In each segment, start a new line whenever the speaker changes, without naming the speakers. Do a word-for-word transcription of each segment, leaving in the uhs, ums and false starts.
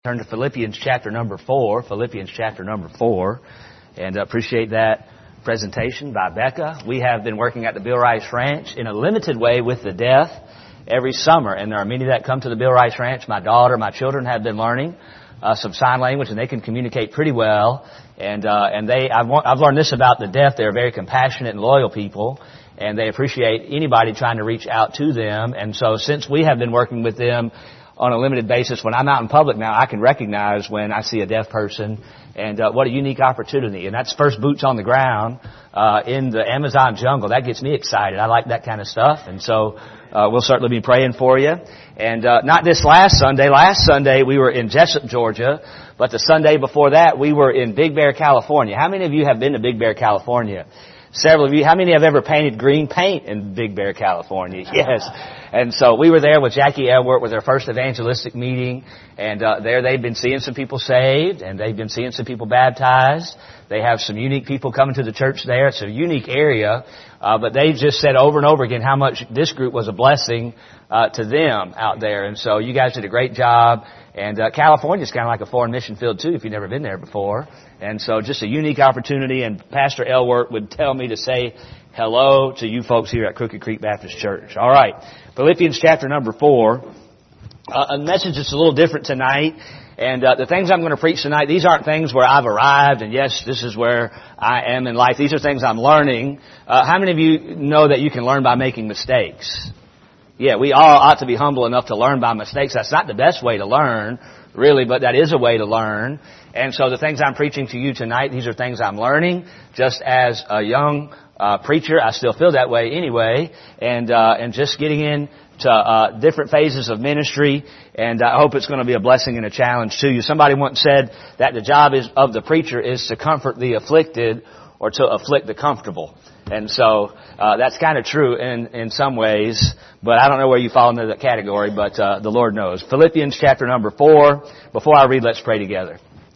Turn to Philippians chapter number four, Philippians chapter number four, and appreciate that presentation by Becca. We have been working at the Bill Rice Ranch in a limited way with the deaf every summer, and there are many that come to the Bill Rice Ranch. My daughter, my children have been learning uh, some sign language, and they can communicate pretty well. And uh, and they, I've, I've learned this about the deaf: they're very compassionate and loyal people, and they appreciate anybody trying to reach out to them. And so, since we have been working with them on a limited basis, when I'm out in public now, I can recognize when I see a deaf person, and uh, what a unique opportunity. And that's first boots on the ground uh, in the Amazon jungle. That gets me excited. I like that kind of stuff. And so uh, we'll certainly be praying for you. And uh, not this last Sunday. Last Sunday we were in Jessup, Georgia. But the Sunday before that we were in Big Bear, California. How many of you have been to Big Bear, California? Several of you. How many have ever painted green paint in Big Bear, California? Yes. And so we were there with Jackie Elwert with their first evangelistic meeting. And uh, there they've been seeing some people saved, and they've been seeing some people baptized. They have some unique people coming to the church there. It's a unique area. Uh, but they've just said over and over again how much this group was a blessing uh, to them out there. And so you guys did a great job. And uh, California's kind of like a foreign mission field, too, if you've never been there before. And so just a unique opportunity. And Pastor Elwert would tell me to say hello to you folks here at Crooked Creek Baptist Church. All right. Philippians chapter number four. Uh, a message that's a little different tonight. And uh, the things I'm going to preach tonight, these aren't things where I've arrived and, yes, this is where I am in life. These are things I'm learning. Uh, how many of you know that you can learn by making mistakes? Yeah, we all ought to be humble enough to learn by mistakes. That's not the best way to learn, really, but that is a way to learn. And so the things I'm preaching to you tonight, these are things I'm learning. Just as a young uh, preacher, I still feel that way anyway. And uh, and just getting into uh, different phases of ministry. And I hope it's going to be a blessing and a challenge to you. Somebody once said that the job is of the preacher is to comfort the afflicted or to afflict the comfortable. And so uh, that's kind of true in, in some ways, but I don't know where you fall into that category, but uh, the Lord knows. Philippians chapter number four. Before I read, let's pray together.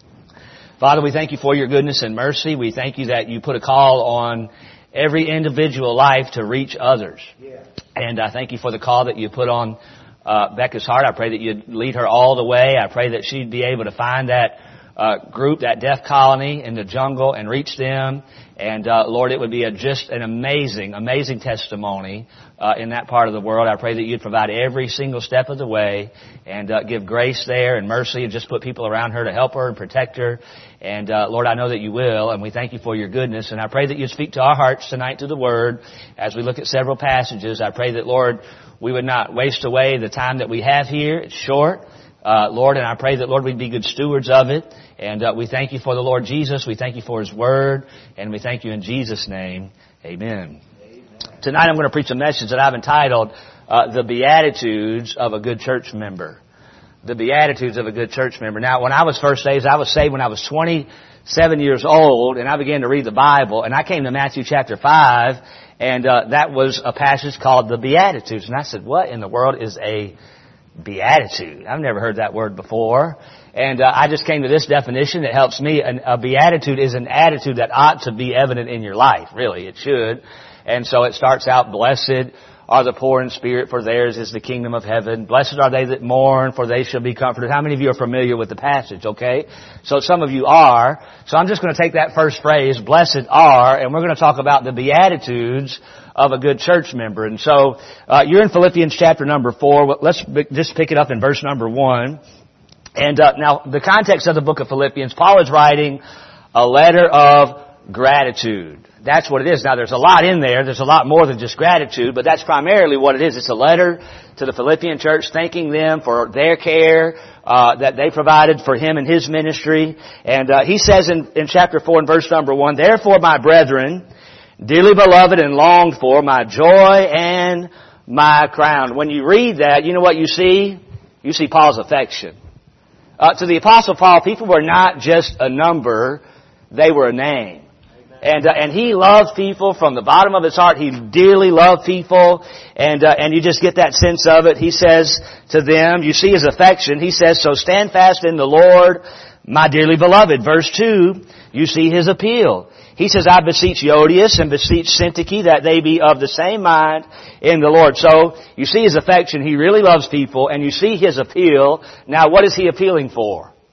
Father, we thank you for your goodness and mercy. We thank you that you put a call on every individual life to reach others. Yeah. And I thank you for the call that you put on uh, Becca's heart. I pray that you'd lead her all the way. I pray that she'd be able to find that uh, group, that deaf colony in the jungle and reach them. And, uh, Lord, it would be a, just an amazing, amazing testimony, uh, in that part of the world. I pray that you'd provide every single step of the way and, uh, give grace there and mercy and just put people around her to help her and protect her. And, uh, Lord, I know that you will, and we thank you for your goodness. And I pray that you'd speak to our hearts tonight through the Word as we look at several passages. I pray that, Lord, we would not waste away the time that we have here. It's short. Uh, Lord, and I pray that, Lord, we'd be good stewards of it. And uh, we thank you for the Lord Jesus. We thank you for His Word. And we thank you in Jesus' name. Amen. Amen. Tonight I'm going to preach a message that I've entitled, uh, The Beatitudes of a Good Church Member. The Beatitudes of a Good Church Member. Now, when I was first saved, I was saved when I was twenty-seven years old. And I began to read the Bible. And I came to Matthew chapter five. And uh, that was a passage called the Beatitudes. And I said, what in the world is a beatitude? I've never heard that word before. And uh, I just came to this definition that helps me. An, a beatitude is an attitude that ought to be evident in your life. Really, it should. And so it starts out, blessed are the poor in spirit, for theirs is the kingdom of heaven. Blessed are they that mourn, for they shall be comforted. How many of you are familiar with the passage, okay? So some of you are. So I'm just going to take that first phrase, blessed are, and we're going to talk about the beatitudes of a good church member. And so uh, you're in Philippians chapter number four. Let's b- just pick it up in verse number one. And uh, now the context of the book of Philippians, Paul is writing a letter of gratitude. That's what it is. Now there's a lot in there. There's a lot more than just gratitude, but that's primarily what it is. It's a letter to the Philippian church thanking them for their care uh, that they provided for him and his ministry. And uh, he says in, in chapter four and verse number one, therefore my brethren, dearly beloved and longed for, my joy and my crown. When you read that, you know what you see? You see Paul's affection. Uh, to the Apostle Paul, people were not just a number, they were a name. And uh, and he loved people from the bottom of his heart. He dearly loved people, and uh, and you just get that sense of it. He says to them, you see his affection. He says, so stand fast in the Lord, my dearly beloved. Verse two, you see his appeal. He says, I beseech Euodias and beseech Syntyche that they be of the same mind in the Lord. So you see his affection. He really loves people, and you see his appeal. Now, what is he appealing for?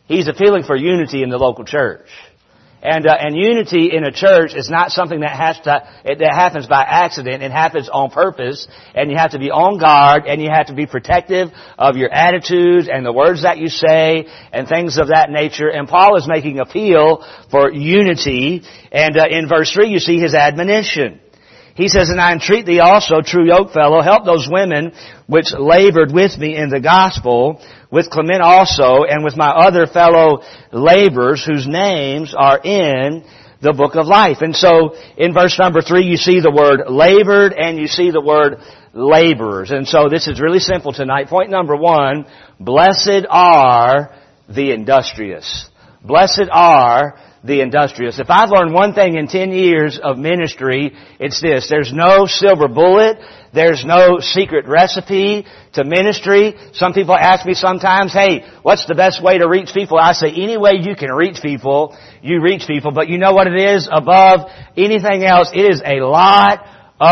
He's appealing for unity in the local church. And, uh, and unity in a church is not something that has to, it, that happens by accident. It happens on purpose. And you have to be on guard, and you have to be protective of your attitudes and the words that you say and things of that nature. And Paul is making appeal for unity. And, uh, in verse three, you see his admonition. He says, and I entreat thee also, true yokefellow, help those women which labored with me in the gospel, with Clement also, and with my other fellow laborers whose names are in the book of life. And so, in verse number three, you see the word labored and you see the word laborers. And so this is really simple tonight. Point number one, blessed are the industrious. Blessed are the industrious. If I've learned one thing in ten years of ministry, it's this. There's no silver bullet. There's no secret recipe to ministry. Some people ask me sometimes, hey, what's the best way to reach people? I say, any way you can reach people, you reach people. But you know what it is? Above anything else, it is a lot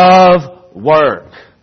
of work.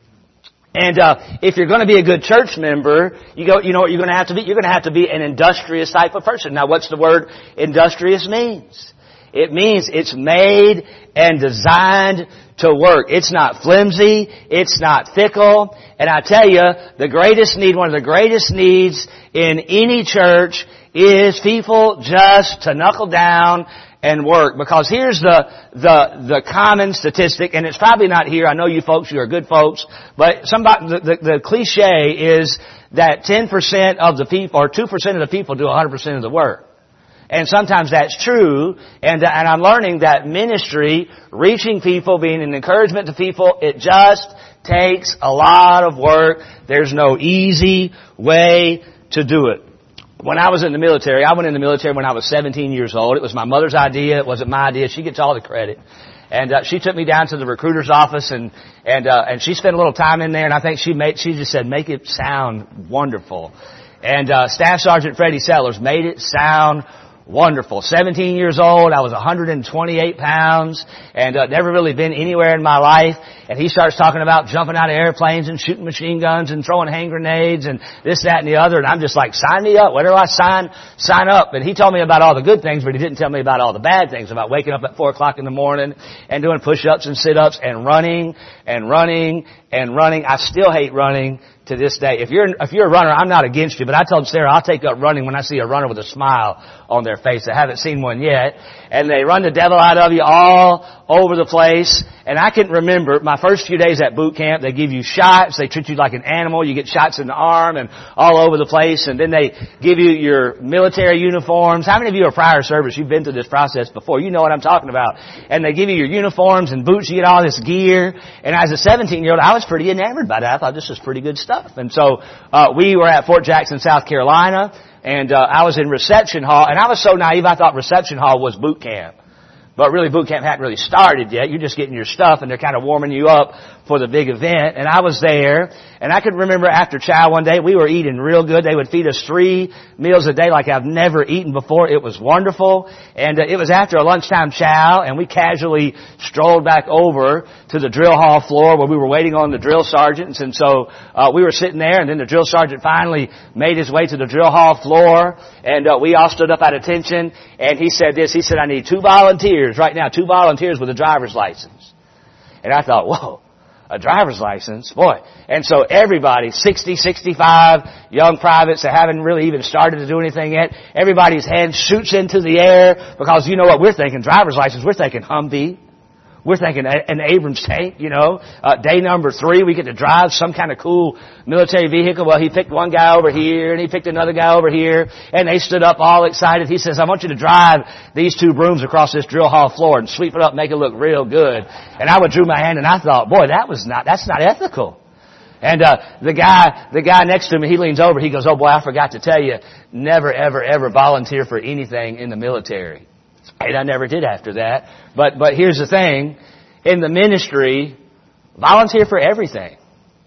And uh if you're going to be a good church member, you go, you know what you're going to have to be? You're going to have to be an industrious type of person. Now, what's the word industrious means? It means it's made and designed to work. It's not flimsy. It's not fickle. And I tell you, the greatest need, one of the greatest needs in any church is people just to knuckle down and work. Because here's the, the, the common statistic, and it's probably not here. I know you folks, you are good folks, but somebody, the, the, the cliche is that ten percent of the people, or two percent of the people do one hundred percent of the work. And sometimes that's true, and, uh, and I'm learning that ministry, reaching people, being an encouragement to people, it just takes a lot of work. There's no easy way to do it. When I was in the military, I went in the military when I was seventeen years old. It was my mother's idea. It wasn't my idea. She gets all the credit. And uh, she took me down to the recruiter's office, and and uh, and she spent a little time in there. And I think she made she just said, "Make it sound wonderful." And uh, Staff Sergeant Freddie Sellers made it sound wonderful. seventeen years old. I was one hundred twenty-eight pounds and uh, never really been anywhere in my life. And he starts talking about jumping out of airplanes and shooting machine guns and throwing hand grenades and this, that, and the other. And I'm just like, sign me up. Where do I sign? Sign up. And he told me about all the good things, but he didn't tell me about all the bad things, about waking up at four o'clock in the morning and doing push-ups and sit-ups and running and running and running. I still hate running to this day. If you're, if you're a runner, I'm not against you, but I told Sarah I'll take up running when I see a runner with a smile on their face. I haven't seen one yet. And they run the devil out of you all over the place. And I can remember my first few days at boot camp, they give you shots. They treat you like an animal. You get shots in the arm and all over the place. And then they give you your military uniforms. How many of you are prior service? You've been through this process before. You know what I'm talking about. And they give you your uniforms and boots. You get all this gear. And as a seventeen-year-old, I was pretty enamored by that. I thought this was pretty good stuff. And so uh we were at Fort Jackson, South Carolina. And uh I was in reception hall. And I was so naive, I thought reception hall was boot camp. But really, boot camp hadn't really started yet. You're just getting your stuff, and they're kind of warming you up for the big event. And I was there, and I could remember after chow one day, we were eating real good. They would feed us three meals a day like I've never eaten before. It was wonderful. And uh, it was after a lunchtime chow, and we casually strolled back over to the drill hall floor where we were waiting on the drill sergeants. And so uh, we were sitting there, and then the drill sergeant finally made his way to the drill hall floor, and uh, we all stood up at attention, and he said this. He said, I need two volunteers right now, two volunteers with a driver's license. And I thought, whoa, a driver's license, boy. And so everybody, sixty, sixty-five young privates that haven't really even started to do anything yet, everybody's hand shoots into the air because you know what we're thinking, driver's license, we're thinking Humvee. We're thinking an Abrams tank, you know. Uh, day number three, we get to drive some kind of cool military vehicle. Well, he picked one guy over here, and he picked another guy over here, and they stood up all excited. He says, I want you to drive these two brooms across this drill hall floor and sweep it up, make it look real good. And I withdrew my hand, and I thought, boy, that was not, that's not ethical. And uh the guy, the guy next to me, he leans over, he goes, oh boy, I forgot to tell you, never, ever, ever volunteer for anything in the military. And I never did after that. But, but here's the thing. In the ministry, volunteer for everything.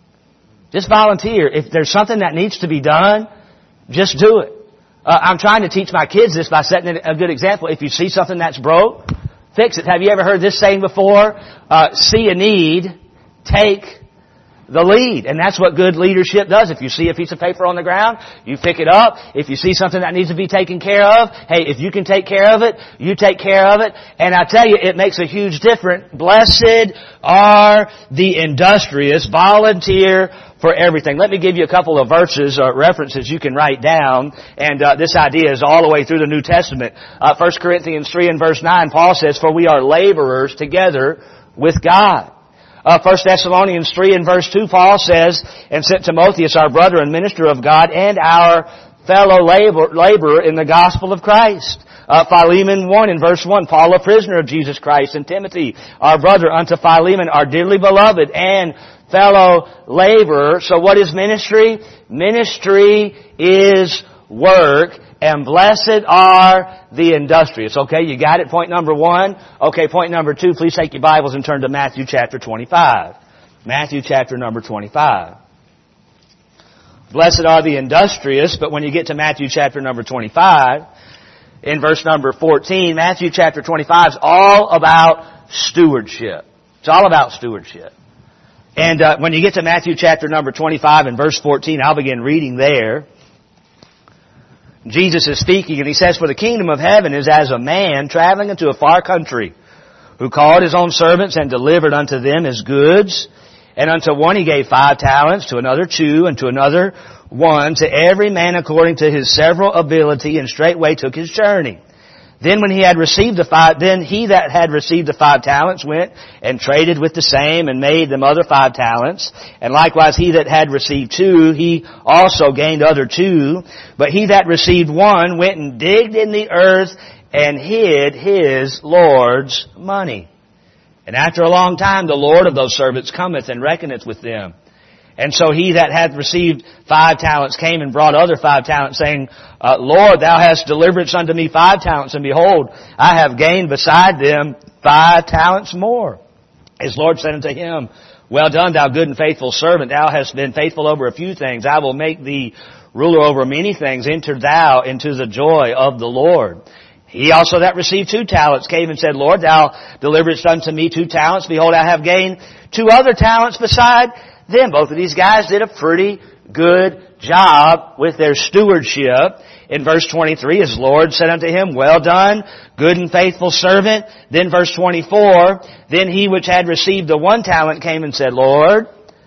Just volunteer. If there's something that needs to be done, just do it. Uh, I'm trying to teach my kids this by setting a good example. If you see something that's broke, fix it. Have you ever heard this saying before? Uh, see a need, take the lead. And that's what good leadership does. If you see a piece of paper on the ground, you pick it up. If you see something that needs to be taken care of, hey, if you can take care of it, you take care of it. And I tell you, it makes a huge difference. Blessed are the industrious, volunteer for everything. Let me give you a couple of verses or references you can write down. And uh, this idea is all the way through the New Testament. Uh, First Corinthians three and verse nine, Paul says, "For we are laborers together with God." Uh, First Thessalonians three and verse two, Paul says, "And sent Timotheus, our brother and minister of God, and our fellow labor, laborer in the gospel of Christ." Uh, Philemon one in verse one, "Paul, a prisoner of Jesus Christ, and Timothy, our brother, unto Philemon, our dearly beloved, and fellow laborer." So what is ministry? Ministry is work, and blessed are the industrious. Okay, you got it? Point number one. Okay, point number two, please take your Bibles and turn to Matthew chapter twenty-five. Matthew chapter number twenty-five. Blessed are the industrious, but when you get to Matthew chapter number twenty-five, in verse number fourteen, Matthew chapter twenty-five is all about stewardship. It's all about stewardship. And uh, when you get to Matthew chapter number twenty-five and verse fourteen, I'll begin reading there. Jesus is speaking and he says, "For the kingdom of heaven is as a man traveling into a far country, who called his own servants and delivered unto them his goods. And unto one he gave five talents, to another two, and to another one, to every man according to his several ability, and straightway took his journey. Then when he had received the five, then he that had received the five talents went and traded with the same and made them other five talents. And likewise he that had received two, he also gained other two. But he that received one went and digged in the earth and hid his Lord's money. And after a long time the Lord of those servants cometh and reckoneth with them. And so he that had received five talents came and brought other five talents, saying, uh, Lord, thou hast delivered unto me five talents, and behold, I have gained beside them five talents more. His Lord said unto him, Well done, thou good and faithful servant. Thou hast been faithful over a few things. I will make thee ruler over many things. Enter thou into the joy of the Lord. He also that received two talents came and said, Lord, thou deliveredst unto me two talents. Behold, I have gained two other talents beside them. Both of these guys did a pretty good job with their stewardship. In verse twenty-three, his Lord said unto him, Well done, good and faithful servant. Then verse twenty-four, Then he which had received the one talent came and said, Lord,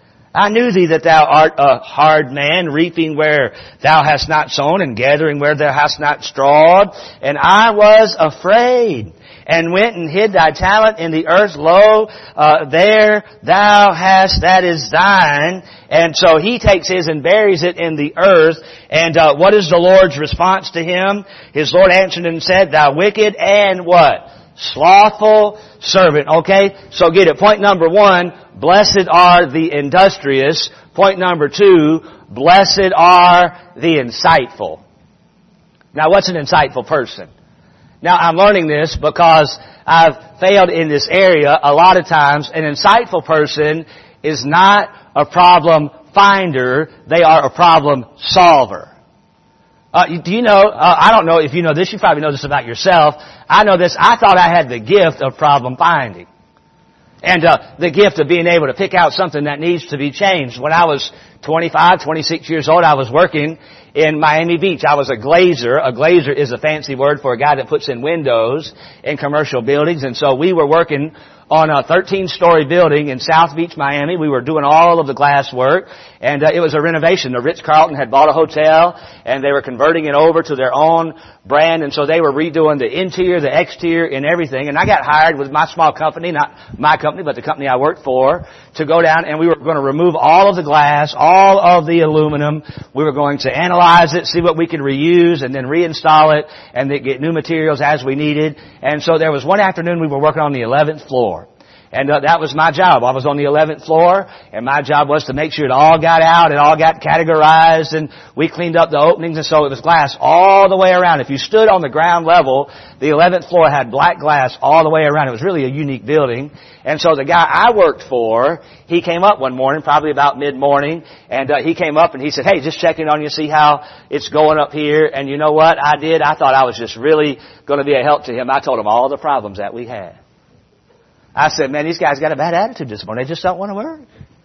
I knew thee that thou art a hard man, reaping where thou hast not sown, and gathering where thou hast not strawed. And I was afraid, and went and hid thy talent in the earth. Lo, uh, there thou hast, that is thine. And so he takes his and buries it in the earth. And uh, what is the Lord's response to him? His Lord answered and said, Thou wicked and what? Slothful servant. Okay, so get it. Point number one, blessed are the industrious. Point number two, blessed are the insightful. Now, what's an insightful person? Now, I'm learning this because I've failed in this area a lot of times. An insightful person is not a problem finder. They are a problem solver. Uh, do you know, uh, I don't know if you know this, you probably know this about yourself. I know this, I thought I had the gift of problem finding. And uh, the gift of being able to pick out something that needs to be changed. When I was twenty-five, twenty-six years old, I was working in Miami Beach. I was a glazer. A glazer is a fancy word for a guy that puts in windows in commercial buildings. And so we were working on a thirteen-story building in South Beach, Miami. We were doing all of the glass work, and uh, it was a renovation. The Ritz-Carlton had bought a hotel, and they were converting it over to their own brand, and so they were redoing the interior, the exterior, and everything. And I got hired with my small company, not my company, but the company I worked for, to go down, and we were going to remove all of the glass, all of the aluminum. We were going to analyze it, see what we could reuse, and then reinstall it, and then get new materials as we needed. And so there was one afternoon we were working on the eleventh floor. And uh, that was my job. I was on the eleventh floor, and my job was to make sure it all got out, it all got categorized, and we cleaned up the openings, and so it was glass all the way around. If you stood on the ground level, the eleventh floor had black glass all the way around. It was really a unique building. And so the guy I worked for, he came up one morning, probably about mid-morning, and uh, he came up and he said, Hey, just checking on you, see how it's going up here. And you know what I did? I thought I was just really going to be a help to him. I told him all the problems that we had. I said, man, these guys got a bad attitude this morning. They just don't want to work.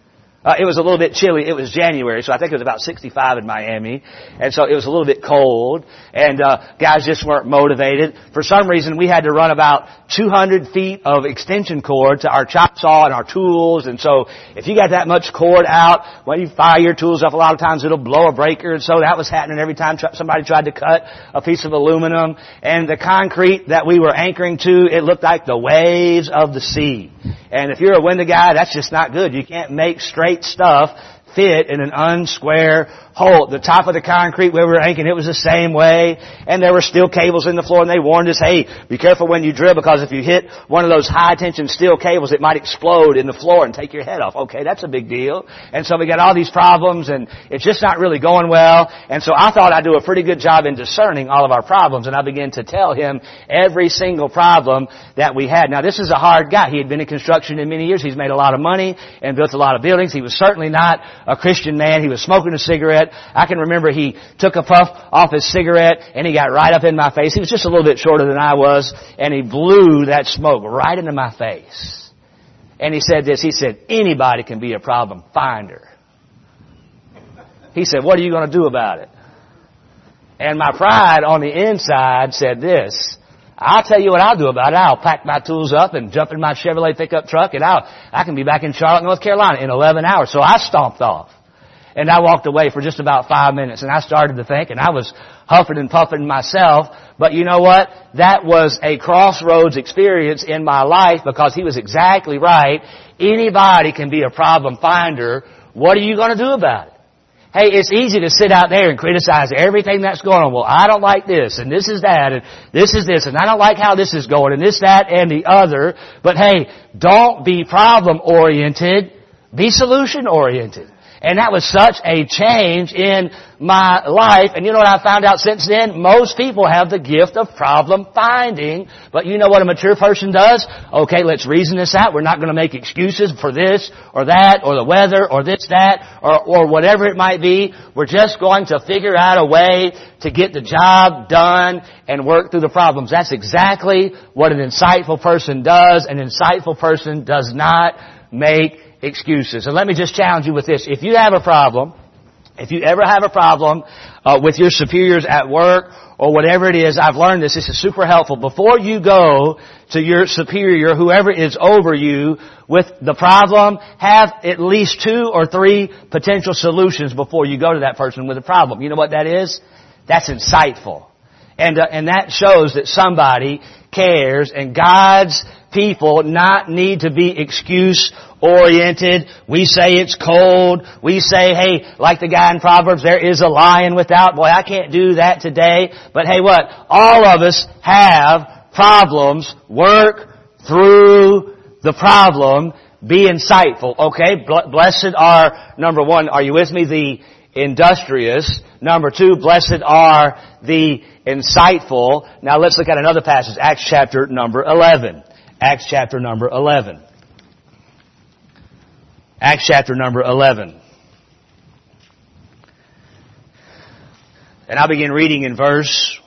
Uh, it was a little bit chilly. It was January, so I think it was about sixty-five in Miami. And so it was a little bit cold. And uh, guys just weren't motivated. For some reason, we had to run about two hundred feet of extension cord to our chop saw and our tools. And so if you got that much cord out, when you fire your tools up, a lot of times it'll blow a breaker. And so that was happening every time somebody tried to cut a piece of aluminum. And the concrete that we were anchoring to, it looked like the waves of the sea. And if you're a window guy, that's just not good. You can't make straight stuff fit in an unsquare hole. The top of the concrete where we were anchoring, it was the same way. And there were steel cables in the floor, and they warned us, hey, be careful when you drill, because if you hit one of those high-tension steel cables, it might explode in the floor and take your head off. Okay, that's a big deal. And so we got all these problems, and it's just not really going well. And so I thought I'd do a pretty good job in discerning all of our problems, and I began to tell him every single problem that we had. Now, this is a hard guy. He had been in construction in many years. He's made a lot of money and built a lot of buildings. He was certainly not a Christian man. He was smoking a cigarette. I can remember he took a puff off his cigarette and he got right up in my face. He was just a little bit shorter than I was, and he blew that smoke right into my face. And he said this, he said, anybody can be a problem finder. He said, what are you going to do about it? And my pride on the inside said this, I'll tell you what I'll do about it. I'll pack my tools up and jump in my Chevrolet pickup truck, and I'll, I can be back in Charlotte, North Carolina in eleven hours. So I stomped off. And I walked away for just about five minutes, and I started to think, and I was huffing and puffing myself. But you know what? That was a crossroads experience in my life, because he was exactly right. Anybody can be a problem finder. What are you going to do about it? Hey, it's easy to sit out there and criticize everything that's going on. Well, I don't like this, and this is that, and this is this, and I don't like how this is going, and this, that, and the other. But hey, don't be problem-oriented. Be solution-oriented. And that was such a change in my life. And you know what I found out since then? Most people have the gift of problem finding. But you know what a mature person does? Okay, let's reason this out. We're not going to make excuses for this or that or the weather or this, that, or, or whatever it might be. We're just going to figure out a way to get the job done and work through the problems. That's exactly what an insightful person does. An insightful person does not make excuses. And let me just challenge you with this. If you have a problem, if you ever have a problem uh, with your superiors at work or whatever it is, I've learned this. This is super helpful. Before you go to your superior, whoever is over you, with the problem, have at least two or three potential solutions before you go to that person with a problem. You know what that is? That's insightful. And, uh, and that shows that somebody cares, and God's people not need to be excuse oriented. We say it's cold. We say, hey, like the guy in Proverbs, there is a lion without. Boy, I can't do that today. But hey, what? All of us have problems. Work through the problem. Be insightful. Okay? Blessed are, number one, are you with me? The industrious. Number two, blessed are the insightful. Now let's look at another passage. Acts chapter number eleven. Acts chapter number eleven. Acts chapter number eleven. And I'll begin reading in verse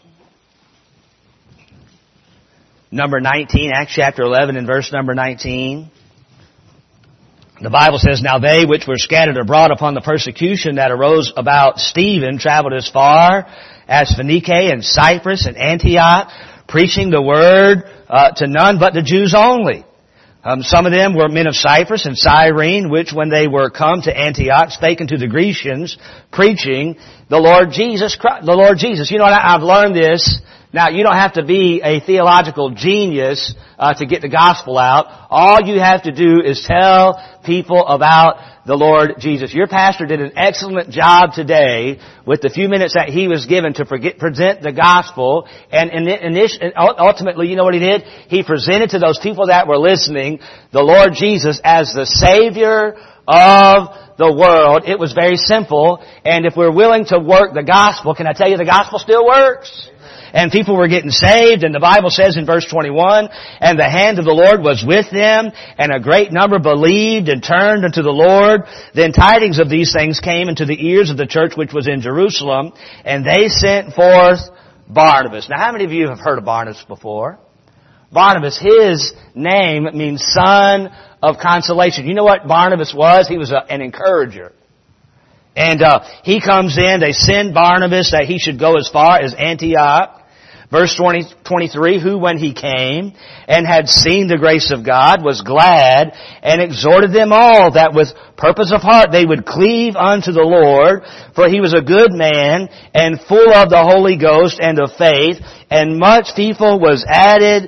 number nineteen. Acts chapter eleven and verse number nineteen. The Bible says, now they which were scattered abroad upon the persecution that arose about Stephen traveled as far as Phoenicia and Cyprus and Antioch, preaching the word uh, to none but the Jews only. Um, some of them were men of Cyprus and Cyrene, which when they were come to Antioch spake unto the Grecians, preaching the Lord Jesus Christ, the Lord Jesus. You know what? I've learned this. Now, you don't have to be a theological genius uh, to get the gospel out. All you have to do is tell people about the Lord Jesus. Your pastor did an excellent job today with the few minutes that he was given to present the gospel. And, and, and ultimately, you know what he did? He presented to those people that were listening the Lord Jesus as the Savior of the world. It was very simple. And if we're willing to work the gospel, can I tell you the gospel still works? And people were getting saved, and the Bible says in verse twenty-one, and the hand of the Lord was with them, and a great number believed and turned unto the Lord. Then tidings of these things came into the ears of the church which was in Jerusalem, and they sent forth Barnabas. Now, how many of you have heard of Barnabas before? Barnabas, his name means son of consolation. You know what Barnabas was? He was a, an encourager. And uh, he comes in, they send Barnabas that he should go as far as Antioch. Verse twenty, twenty-three, who when he came and had seen the grace of God was glad and exhorted them all that with purpose of heart they would cleave unto the Lord, for he was a good man and full of the Holy Ghost and of faith, and much people was added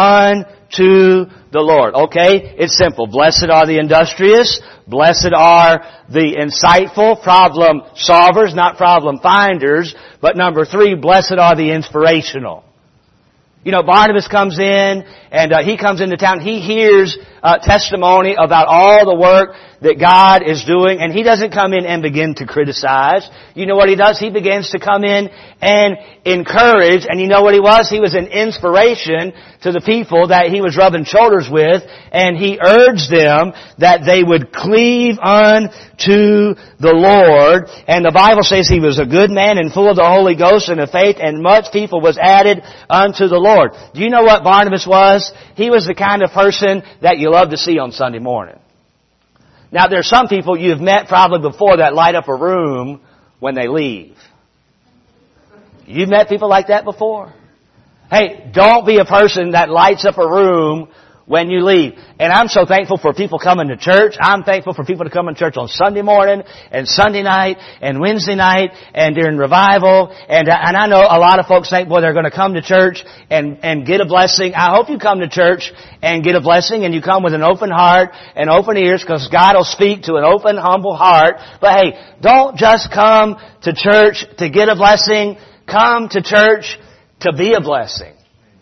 unto the Lord. Okay? It's simple. Blessed are the industrious. Blessed are the insightful, problem solvers, not problem finders. But number three, blessed are the inspirational. You know, Barnabas comes in, and uh, he comes into town. He hears uh, testimony about all the work that God is doing, and he doesn't come in and begin to criticize. You know what he does? He begins to come in and encourage, and you know what he was? He was an inspiration to the people that he was rubbing shoulders with, and he urged them that they would cleave unto the Lord. And the Bible says he was a good man and full of the Holy Ghost and of faith, and much people was added unto the Lord. Do you know what Barnabas was? He was the kind of person that you love to see on Sunday morning. Now, there's some people you've met probably before that light up a room when they leave. You've met people like that before? Hey, don't be a person that lights up a room when you leave. And I'm so thankful for people coming to church. I'm thankful for people to come to church on Sunday morning and Sunday night and Wednesday night and during revival. And, and I know a lot of folks think, boy, they're going to come to church and, and get a blessing. I hope you come to church and get a blessing, and you come with an open heart and open ears, because God will speak to an open, humble heart. But hey, don't just come to church to get a blessing. Come to church to be a blessing.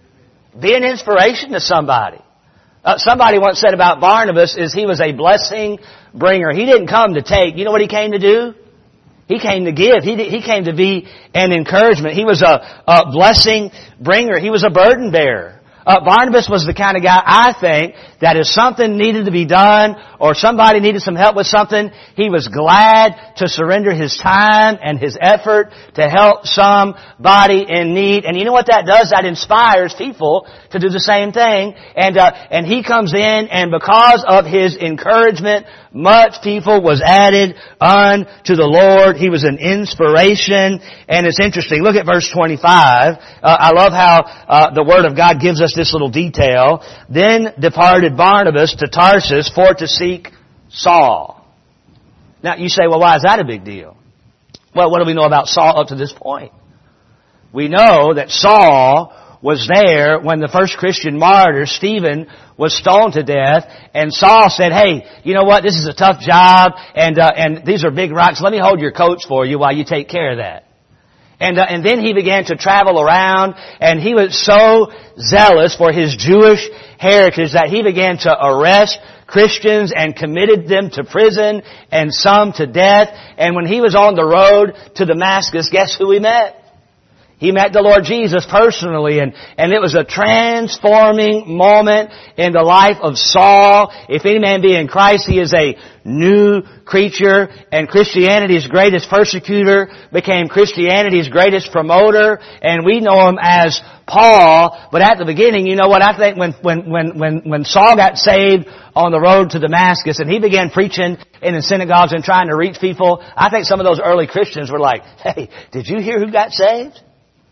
Be an inspiration to somebody. Uh, somebody once said about Barnabas is he was a blessing bringer. He didn't come to take. You know what he came to do? He came to give. He, he came to be an encouragement. He was a, a blessing bringer. He was a burden bearer. Uh, Barnabas was the kind of guy, I think, that if something needed to be done or somebody needed some help with something, he was glad to surrender his time and his effort to help somebody in need. And you know what that does? That inspires people to do the same thing. And uh, and he comes in, and because of his encouragement, much people was added unto the Lord. He was an inspiration. And it's interesting. Look at verse twenty-five. Uh, I love how uh, the Word of God gives us this little detail. Then departed Barnabas to Tarsus for to seek Saul. Now you say, well, why is that a big deal? Well, what do we know about Saul up to this point? We know that Saul was there when the first Christian martyr, Stephen, was stoned to death, and Saul said, hey, you know what, this is a tough job, and uh, and these are big rocks, let me hold your coats for you while you take care of that. And uh, and then he began to travel around, and he was so zealous for his Jewish heritage that he began to arrest Christians and committed them to prison and some to death. And when he was on the road to Damascus, guess who he met? He met the Lord Jesus personally, and, and it was a transforming moment in the life of Saul. If any man be in Christ, he is a new creature, and Christianity's greatest persecutor became Christianity's greatest promoter, and we know him as Paul. But at the beginning, you know what, I think when, when, when, when, when Saul got saved on the road to Damascus and he began preaching in the synagogues and trying to reach people, I think some of those early Christians were like, hey, did you hear who got saved?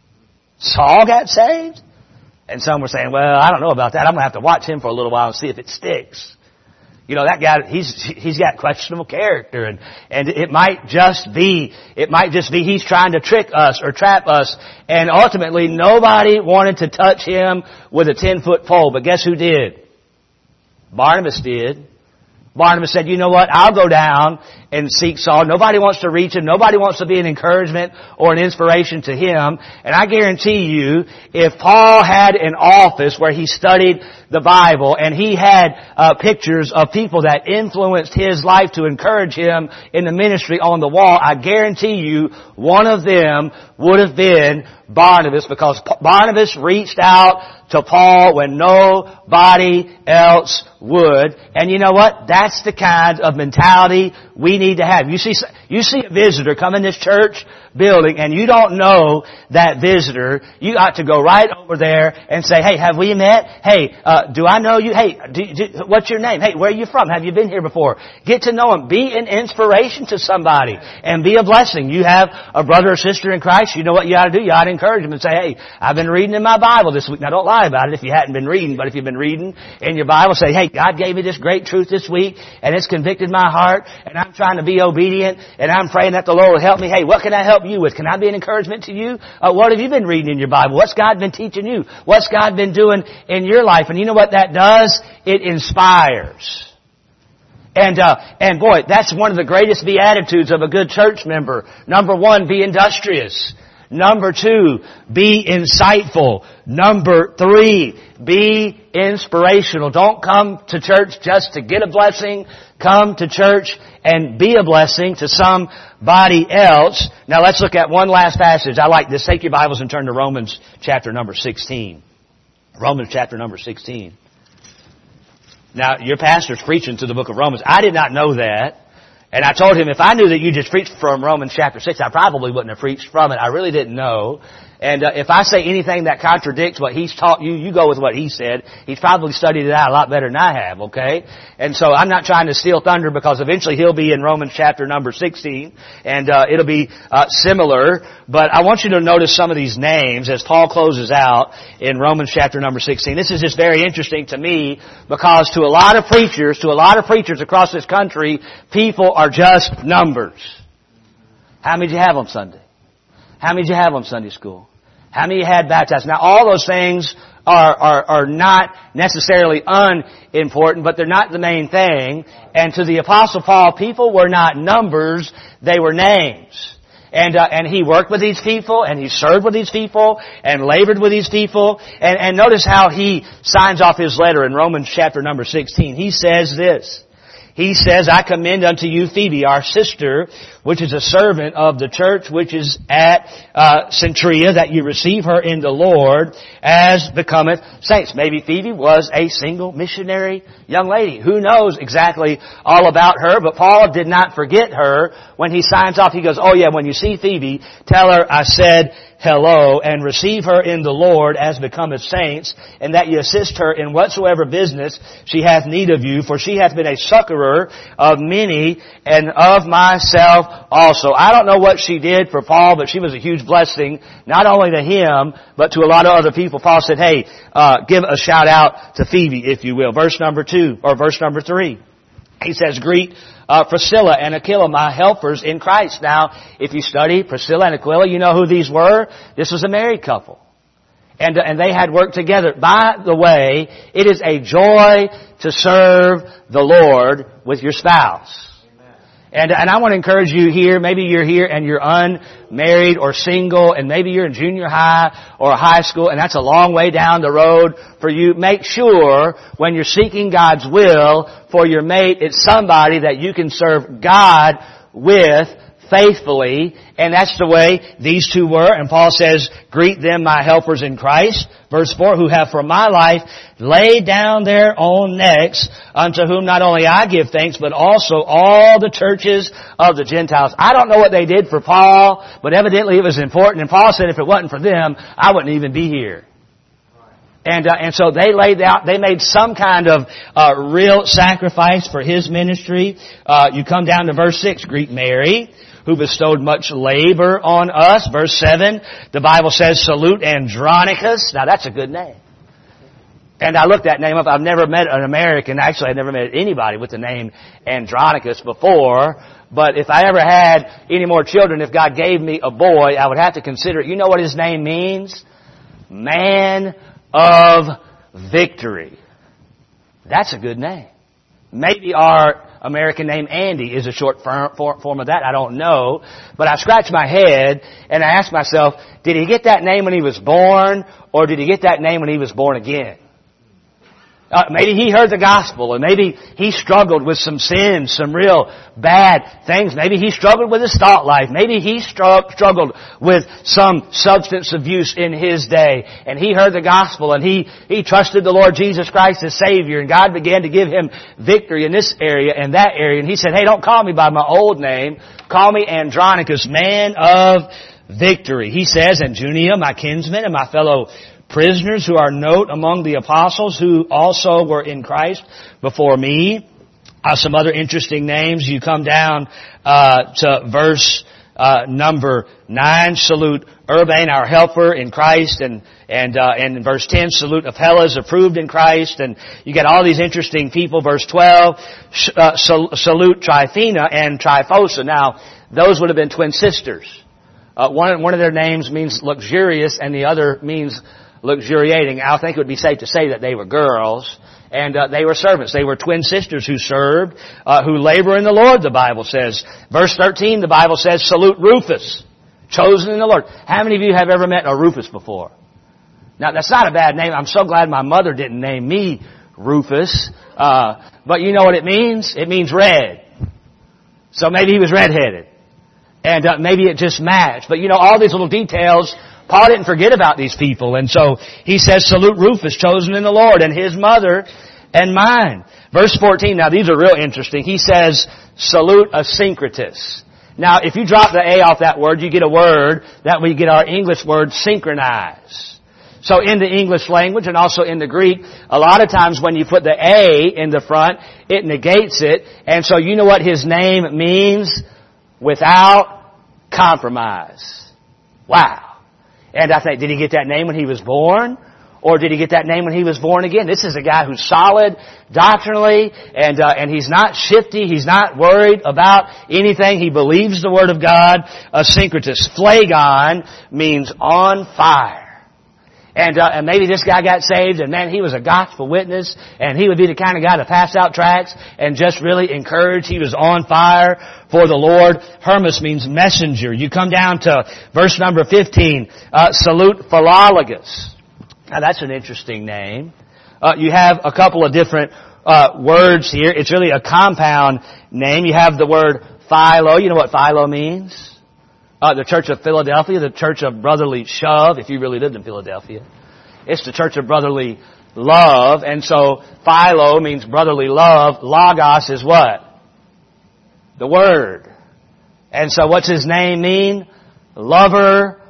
Saul got saved? And some were saying, well, I don't know about that. I'm going to have to watch him for a little while and see if it sticks. You know, that guy, he's, he's got questionable character, and, and it might just be, it might just be he's trying to trick us or trap us. And ultimately, nobody wanted to touch him with a ten-foot pole. But guess who did? Barnabas did. Barnabas said, you know what, I'll go down and seek Saul. Nobody wants to reach him. Nobody wants to be an encouragement or an inspiration to him. And I guarantee you, if Paul had an office where he studied the Bible and he had uh, pictures of people that influenced his life to encourage him in the ministry on the wall, I guarantee you one of them would have been Barnabas, because Barnabas reached out to Paul when nobody else would. And you know what? That's the kind of mentality we need to have. You see, you see a visitor come in this church building and you don't know that visitor, you ought to go right over there and say, hey, have we met? Hey, uh, do I know you? Hey, do, do, what's your name? Hey, where are you from? Have you been here before? Get to know them. Be an inspiration to somebody and be a blessing. You have a brother or sister in Christ, you know what you ought to do? You ought to encourage them and say, hey, I've been reading in my Bible this week. Now don't lie about it if you hadn't been reading, but if you've been reading in your Bible, say, hey, God gave me this great truth this week and it's convicted my heart and I'm trying to be obedient and I'm praying that the Lord will help me. Hey, what can I help you with? Can I be an encouragement to you? Uh, what have you been reading in your Bible? What's God been teaching you? What's God been doing in your life? And you know what that does? It inspires. And, uh, and boy, that's one of the greatest beatitudes of a good church member. Number one, be industrious. Number two, be insightful. Number three, be inspirational. Don't come to church just to get a blessing. Come to church and be a blessing to somebody else. Now let's look at one last passage. I like this. Take your Bibles and turn to Romans chapter number sixteen. Romans chapter number sixteen. Now, your pastor's preaching to the book of Romans. I did not know that. And I told him, if I knew that you just preached from Romans chapter six, I probably wouldn't have preached from it. I really didn't know. And uh, if I say anything that contradicts what he's taught you, you go with what he said. He's probably studied it out a lot better than I have, okay? And so I'm not trying to steal thunder because eventually he'll be in Romans chapter number sixteen. And uh, it'll be uh, similar. But I want you to notice some of these names as Paul closes out in Romans chapter number sixteen. This is just very interesting to me because to a lot of preachers, to a lot of preachers across this country, people are just numbers. How many did you have on Sunday? How many did you have on Sunday school? How many you had baptized? Now all those things are, are, are not necessarily unimportant, but they're not the main thing. And to the Apostle Paul, people were not numbers, they were names. And, uh, and he worked with these people, and he served with these people, and labored with these people. And, and notice how he signs off his letter in Romans chapter number sixteen. He says this. He says, I commend unto you Phoebe, our sister, which is a servant of the church which is at uh, Centuria, that you receive her in the Lord as becometh saints. Maybe Phoebe was a single missionary young lady. Who knows exactly all about her, but Paul did not forget her. When he signs off, he goes, oh yeah, when you see Phoebe, tell her I said hello, and receive her in the Lord as becometh saints, and that you assist her in whatsoever business she hath need of you, for she hath been a succorer of many, and of myself also. I don't know what she did for Paul, but she was a huge blessing, not only to him, but to a lot of other people. Paul said, hey, uh, give a shout out to Phoebe, if you will. Verse number two, or verse number three. He says, greet uh, Priscilla and Aquila, my helpers in Christ. Now, if you study Priscilla and Aquila, you know who these were. This was a married couple. And, uh, and they had worked together. By the way, it is a joy to serve the Lord with your spouse. And, and I want to encourage you here, maybe you're here and you're unmarried or single, and maybe you're in junior high or high school, and that's a long way down the road for you. Make sure when you're seeking God's will for your mate, it's somebody that you can serve God with faithfully, and that's the way these two were. And Paul says, greet them, my helpers in Christ. Verse four, who have for my life laid down their own necks, unto whom not only I give thanks, but also all the churches of the Gentiles. I don't know what they did for Paul, but evidently it was important. And Paul said, if it wasn't for them, I wouldn't even be here. And uh, and so they laid out, they made some kind of uh, real sacrifice for his ministry. Uh, you come down to verse six, greet Mary, who bestowed much labor on us. Verse seven, the Bible says, salute Andronicus. Now that's a good name. And I looked that name up. I've never met an American. Actually, I've never met anybody with the name Andronicus before. But if I ever had any more children, if God gave me a boy, I would have to consider it. You know what his name means? Man of victory. That's a good name. Maybe our American name Andy is a short form of that. I don't know. But I scratched my head and I asked myself, did he get that name when he was born, or did he get that name when he was born again? Uh, maybe he heard the gospel, and maybe he struggled with some sins, some real bad things. Maybe he struggled with his thought life. Maybe he stru- struggled with some substance abuse in his day. And he heard the gospel, and he, he trusted the Lord Jesus Christ as Savior. And God began to give him victory in this area and that area. And he said, hey, don't call me by my old name. Call me Andronicus, man of victory. He says, and Junia, my kinsman and my fellow prisoners who are note among the apostles who also were in Christ before me. Uh, some other interesting names. You come down uh, to verse uh, number nine. Salute Urban, our helper in Christ, and and uh, and in verse ten, salute Apelles, approved in Christ. And you get all these interesting people. Verse twelve, uh, sal- salute Tryphena and Tryphosa. Now, those would have been twin sisters. Uh, one one of their names means luxurious, and the other means luxuriating. I think it would be safe to say that they were girls, and uh, they were servants. They were twin sisters who served, uh, who labor in the Lord, the Bible says. Verse thirteen, the Bible says, salute Rufus, chosen in the Lord. How many of you have ever met a Rufus before? Now, that's not a bad name. I'm so glad my mother didn't name me Rufus. Uh, but you know what it means? It means red. So maybe he was redheaded. And uh, maybe it just matched. But you know, all these little details, Paul didn't forget about these people. And so he says, salute Rufus, chosen in the Lord, and his mother and mine. Verse fourteen, now these are real interesting. He says, salute Asyncritus. Now, if you drop the A off that word, you get a word that we get our English word synchronize. So in the English language and also in the Greek, a lot of times when you put the A in the front, it negates it. And so you know what his name means? Without compromise. Wow. And I think, did he get that name when he was born? Or did he get that name when he was born again? This is a guy who's solid doctrinally, and uh, and he's not shifty. He's not worried about anything. He believes the Word of God. Asyncritus. Phlegon means on fire. And, uh, and maybe this guy got saved, and man, he was a gospel witness, and he would be the kind of guy to pass out tracts and just really encourage. He was on fire for the Lord. Hermas means messenger. You come down to verse number fifteen, uh, salute Philologus. Now that's an interesting name. Uh, you have a couple of different uh, words here. It's really a compound name. You have the word Philo. You know what Philo means? Uh, the Church of Philadelphia, the Church of Brotherly Shove, if you really lived in Philadelphia. It's the Church of Brotherly Love. And so Philo means brotherly love. Logos is what? The Word. And so what's his name mean? Lover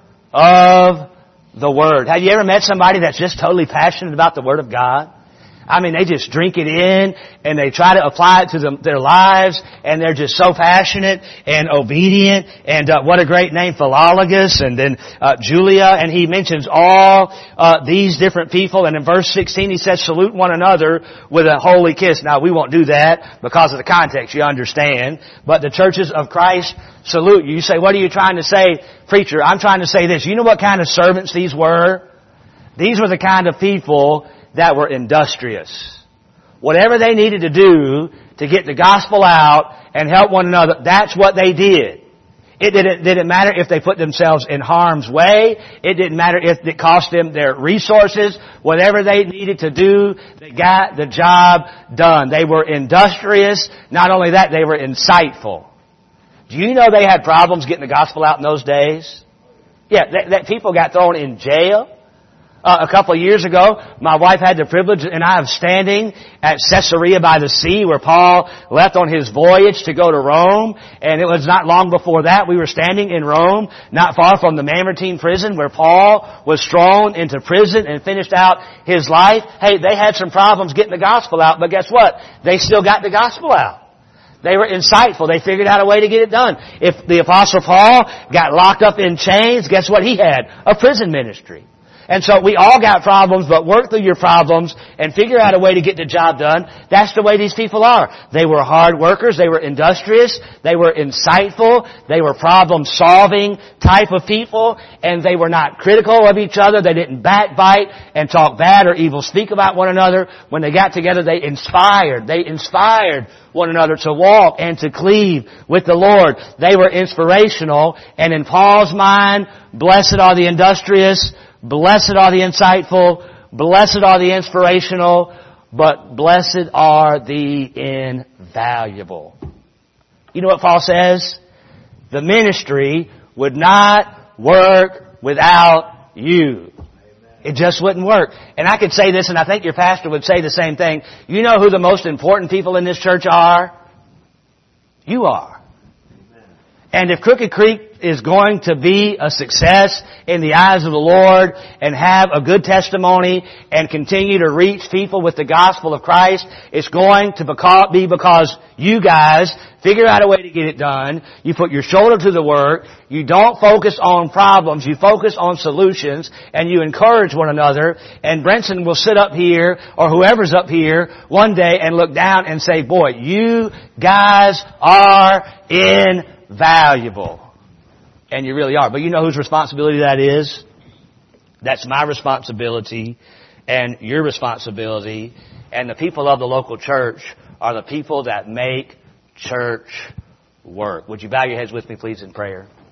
of the Word. Have you ever met somebody that's just totally passionate about the Word of God? I mean, they just drink it in, and they try to apply it to them, their lives, and they're just so passionate and obedient. And uh, what a great name, Philologus, and then uh, Julia. And he mentions all uh, these different people. And in verse sixteen, he says, salute one another with a holy kiss. Now, we won't do that because of the context, you understand. But the churches of Christ salute you. You say, what are you trying to say, preacher? I'm trying to say this. You know what kind of servants these were? These were the kind of people that were industrious. Whatever they needed to do to get the gospel out and help one another, that's what they did. It didn't, didn't matter if they put themselves in harm's way. It didn't matter if it cost them their resources. Whatever they needed to do, they got the job done. They were industrious. Not only that, they were insightful. Do you know they had problems getting the gospel out in those days? Yeah, that, that people got thrown in jail. Uh, a couple of years ago, my wife had the privilege and I of standing at Caesarea by the sea where Paul left on his voyage to go to Rome. And it was not long before that we were standing in Rome, not far from the Mamertine prison where Paul was thrown into prison and finished out his life. Hey, they had some problems getting the gospel out, but guess what? They still got the gospel out. They were insightful. They figured out a way to get it done. If the Apostle Paul got locked up in chains, guess what he had? A prison ministry. And so we all got problems, but work through your problems and figure out a way to get the job done. That's the way these people are. They were hard workers. They were industrious. They were insightful. They were problem-solving type of people. And they were not critical of each other. They didn't backbite and talk bad or evil speak about one another. When they got together, they inspired. They inspired one another to walk and to cleave with the Lord. They were inspirational. And in Paul's mind, blessed are the industrious, blessed are the insightful, blessed are the inspirational, but blessed are the invaluable. You know what Paul says? The ministry would not work without you. It just wouldn't work. And I could say this, and I think your pastor would say the same thing. You know who the most important people in this church are? You are. And if Crooked Creek is going to be a success in the eyes of the Lord and have a good testimony and continue to reach people with the gospel of Christ, it's going to be because you guys figure out a way to get it done. You put your shoulder to the work. You don't focus on problems. You focus on solutions, and you encourage one another. And Brenton will sit up here, or whoever's up here, one day and look down and say, boy, you guys are invaluable. And you really are. But you know whose responsibility that is? That's my responsibility and your responsibility. And the people of the local church are the people that make church work. Would you bow your heads with me, please, in prayer?